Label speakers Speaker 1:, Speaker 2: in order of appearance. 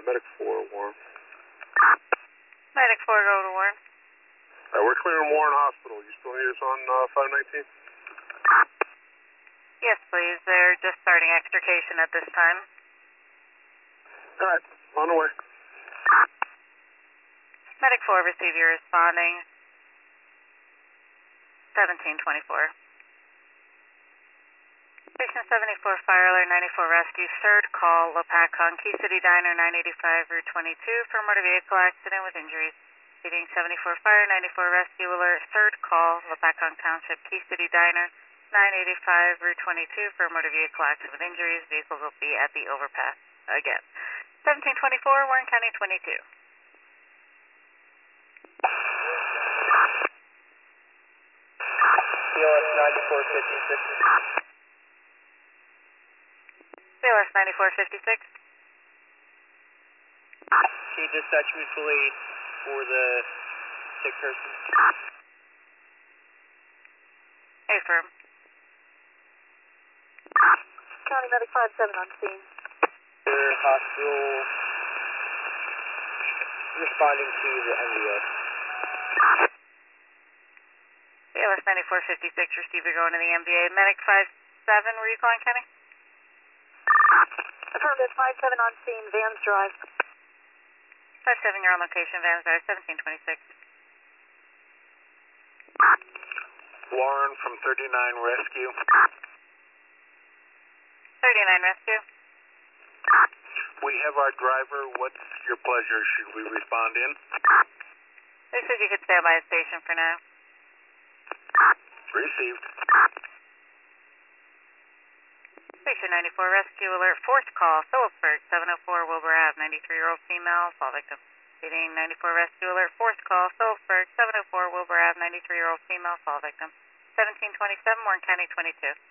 Speaker 1: Medic 4, Warren.
Speaker 2: Medic 4, go to Warren.
Speaker 1: We're clearing Warren Hospital. You still need us on 519?
Speaker 2: Yes, please. They're just starting extrication at this time.
Speaker 1: Alright, on the way.
Speaker 2: Medic 4, receive your responding. 1724. Station 74, Fire Alert 94 Rescue, third call, Lopakon, Key City Diner, 985 Route 22, for motor vehicle accident with injuries. Seating 74 Fire, 94 Rescue Alert, third call, Lopakon Township, Key City Diner, 985 Route 22, for motor vehicle accident with injuries. Vehicles will be at the overpass again. 1724, Warren County 22.
Speaker 3: CLS 9456.
Speaker 2: CLS 9456.
Speaker 3: Can you dispatch mutual aid for the sick person?
Speaker 2: Affirm.
Speaker 4: County Medic 57 on scene.
Speaker 3: Hospital responding to the MVA.
Speaker 2: CLS 9456, receiver going to the MVA. Medic 57, were you calling, Kenny?
Speaker 4: Affirmative 57 on scene, Vans Drive.
Speaker 2: 57, you're on location, Vans Drive, 1726.
Speaker 1: Warren from 39 Rescue.
Speaker 2: 39 Rescue.
Speaker 1: We have our driver. What's your pleasure? Should we respond in?
Speaker 2: They said you could stay by the station for now.
Speaker 1: Received.
Speaker 2: Station 94 Rescue Alert, fourth call, Phillipsburg, 704 Wilbur Ave, 93-year-old female, fall victim. Seating 94 Rescue Alert, fourth call, Phillipsburg, 704 Wilbur Ave, 93-year-old female, fall victim. 1727, Warren County 22.